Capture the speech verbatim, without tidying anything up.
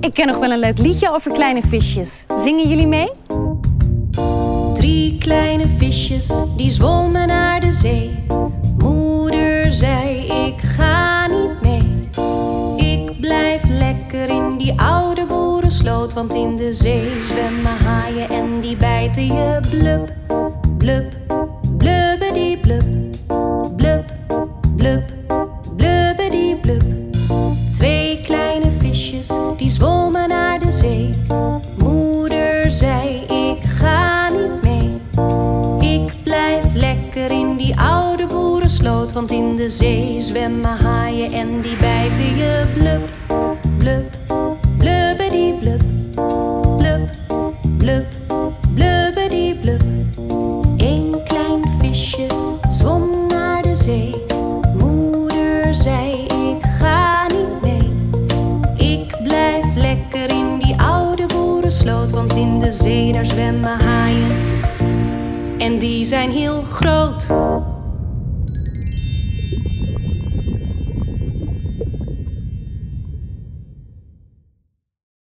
Ik ken nog wel een leuk liedje over kleine visjes. Zingen jullie mee? Drie kleine visjes, die zwommen naar de zee. Moeder zei, ik ga niet mee. Ik blijf lekker in die oude boerensloot, want in de zee zwemmen haaien en die bijten je. Blub, blub, blubbedi blub. Blub, blub, blubbedi blub. Twee kleine visjes, die zwommen naar de zee. Moeder zei, ik ga niet mee. Ik blijf lekker in die oude boerensloot, want in de zee zwemmen haaien en die bijten je. Blub, blub, blubbedi blub. Blub, blub, blubbedi blub. Eén klein visje zwom naar de zee. Moeder zei, ik ga niet mee. Ik blijf lekker in die oude boerensloot, want in de zee daar zwemmen haaien en die zijn heel groot.